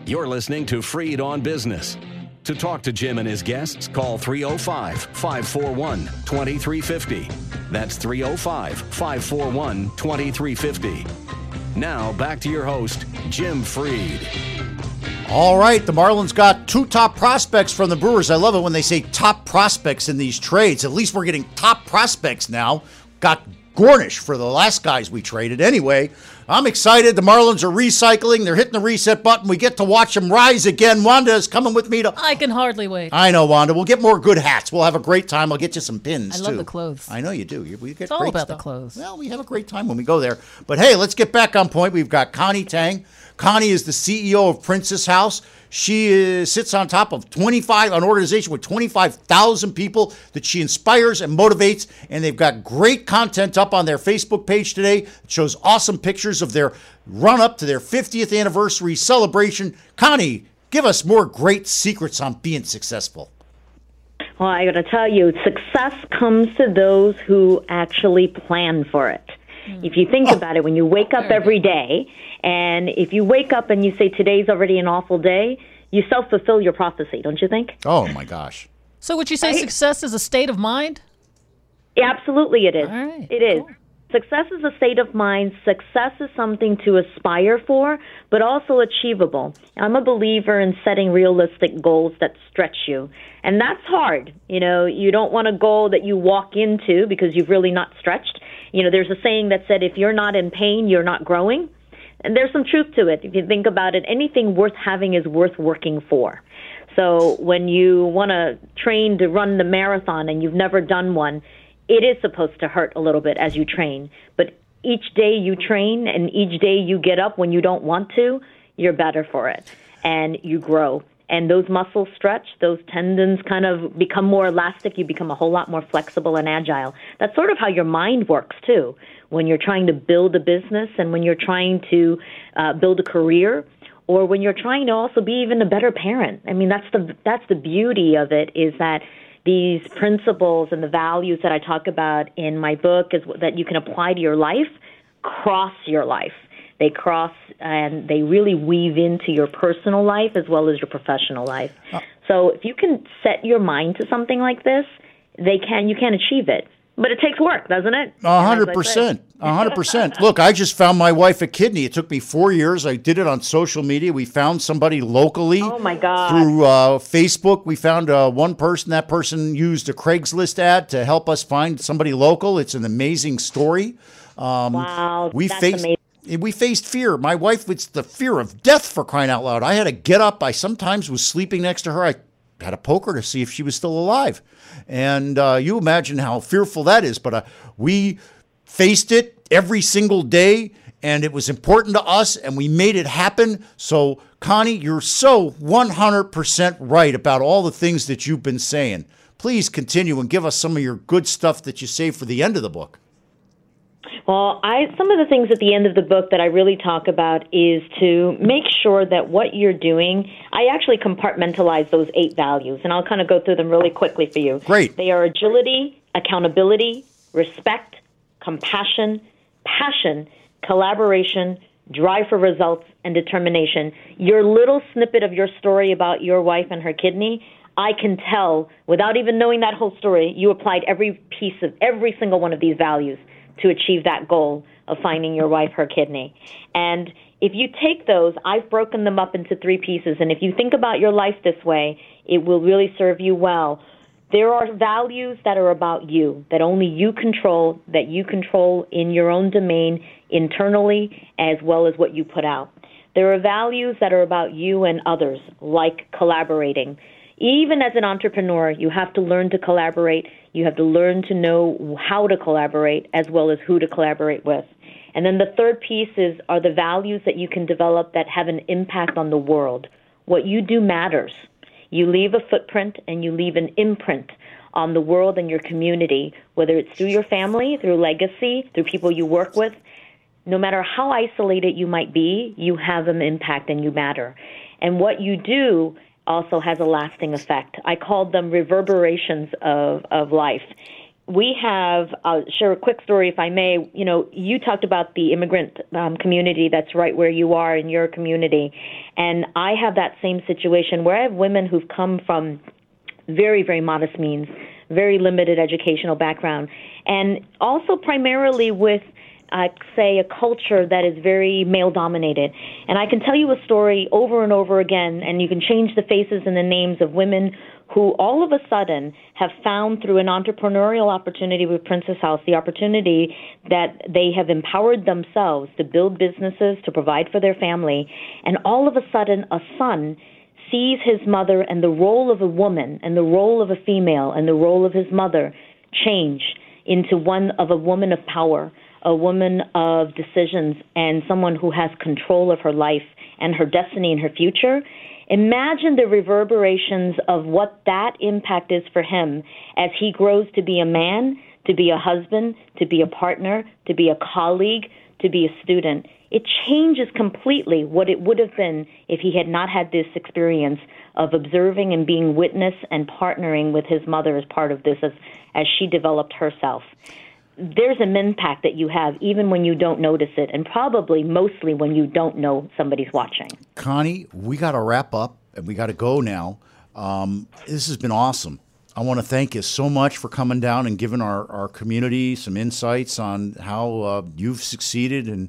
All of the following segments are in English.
You're listening to Freed on Business. To talk to Jim and his guests, call 305-541-2350. That's 305-541-2350. Now, back to your host, Jim Freed. All right, the Marlins got 2 top prospects from the Brewers. I love it when they say top prospects in these trades. At least we're getting top prospects now. Got Gornish for the last guys we traded. Anyway, I'm excited. The Marlins are recycling. They're hitting the reset button. We get to watch them rise again. Wanda is coming with me to... I can hardly wait. I know, Wanda. We'll get more good hats. We'll have a great time. I'll get you some pins, I too. love the clothes. I know you do. We get It's all great about stuff. the clothes. Well, we have a great time when we go there. But hey, let's get back on point. We've got Connie Tang. Connie is the CEO of Princess House. She sits on top of an organization with 25,000 people that she inspires and motivates, and they've got great content up on their Facebook page today. It shows awesome pictures of their run-up to their 50th anniversary celebration. Connie, give us more great secrets on being successful. Well, I got to tell you, success comes to those who actually plan for it. If you think about it, when you wake up every day, and if you wake up and you say today's already an awful day, you self-fulfill your prophecy, don't you think? Oh, my gosh. So would you say success is a state of mind? Yeah, absolutely it is. All right, it is. Success is a state of mind. Success is something to aspire for, but also achievable. I'm a believer in setting realistic goals that stretch you. And that's hard. You know, you don't want a goal that you walk into because you've really not stretched. You know, there's a saying that said, if you're not in pain, you're not growing. And there's some truth to it. If you think about it, anything worth having is worth working for. So when you want to train to run the marathon and you've never done one, it is supposed to hurt a little bit as you train. But each day you train and each day you get up when you don't want to, you're better for it. And you grow. And those muscles stretch, those tendons kind of become more elastic. You become a whole lot more flexible and agile. That's sort of how your mind works, too. When you're trying to build a business and when you're trying to build a career, or when you're trying to also be even a better parent. I mean, that's the beauty of it, is that these principles and the values that I talk about in my book is that you can apply to your life, cross your life. They cross and they really weave into your personal life as well as your professional life. So if you can set your mind to something like this, you can achieve it. But it takes work, doesn't it? 100%. 100%. Look, I just found my wife a kidney. It took me 4 years. I did it on social media. We found somebody locally. Oh, my God. Through Facebook. We found one person. That person used a Craigslist ad to help us find somebody local. It's an amazing story. Wow, that's amazing. We faced fear. My wife, it's the fear of death, for crying out loud. I had to get up. I sometimes was sleeping next to her. I had to poke her to see if she was still alive. And you imagine how fearful that is. But we faced it every single day, and it was important to us, and we made it happen. So, Connie, you're so 100% right about all the things that you've been saying. Please continue and give us some of your good stuff that you saved for the end of the book. Well, some of the things at the end of the book that I really talk about is to make sure that what you're doing, I actually compartmentalize those 8 values, and I'll kind of go through them really quickly for you. Great. They are agility, accountability, respect, compassion, passion, collaboration, drive for results, and determination. Your little snippet of your story about your wife and her kidney, I can tell, without even knowing that whole story, you applied every single one of these values to achieve that goal of finding your wife her kidney. And if you take those, I've broken them up into 3 pieces, and if you think about your life this way, it will really serve you well. There are values that are about you, that only you control, that you control in your own domain internally as well as what you put out. There are values that are about you and others, like collaborating. Even as an entrepreneur, you have to learn to collaborate. You have to learn to know how to collaborate as well as who to collaborate with. And then the third piece are the values that you can develop that have an impact on the world. What you do matters. You leave a footprint and you leave an imprint on the world and your community, whether it's through your family, through legacy, through people you work with. No matter how isolated you might be, you have an impact and you matter. And what you do also has a lasting effect. I called them reverberations of life. we have, I'll share a quick story if I may. You know, you talked about the immigrant community that's right where you are in your community. And I have that same situation where I have women who've come from very, very modest means, very limited educational background, and also primarily with, say, a culture that is very male-dominated. And I can tell you a story over and over again, and you can change the faces and the names of women who all of a sudden have found through an entrepreneurial opportunity with Princess House the opportunity that they have empowered themselves to build businesses, to provide for their family, and all of a sudden a son sees his mother and the role of a woman and the role of a female and the role of his mother change into one of a woman of power, a woman of decisions, and someone who has control of her life and her destiny and her future. Imagine the reverberations of what that impact is for him as he grows to be a man, to be a husband, to be a partner, to be a colleague, to be a student. It changes completely what it would have been if he had not had this experience of observing and being witness and partnering with his mother as part of this as she developed herself. There's an impact that you have even when you don't notice it, and probably mostly when you don't know somebody's watching. Connie, we got to wrap up, and we got to go now. This has been awesome. I want to thank you so much for coming down and giving our community some insights on how you've succeeded in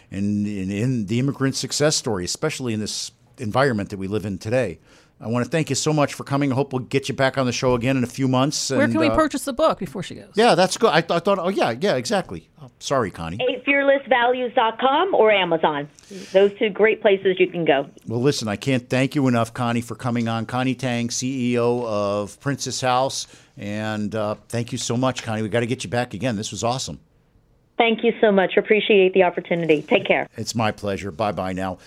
the immigrant success story, especially in this environment that we live in today. I want to thank you so much for coming. I hope we'll get you back on the show again in a few months. Where can we purchase the book before she goes? Yeah, that's good. I thought, oh, yeah, exactly. Oh, sorry, Connie. fearlessvalues.com or Amazon. Those two great places you can go. Well, listen, I can't thank you enough, Connie, for coming on. Connie Tang, CEO of Princess House. And thank you so much, Connie. We got to get you back again. This was awesome. Thank you so much. Appreciate the opportunity. Take care. It's my pleasure. Bye-bye now.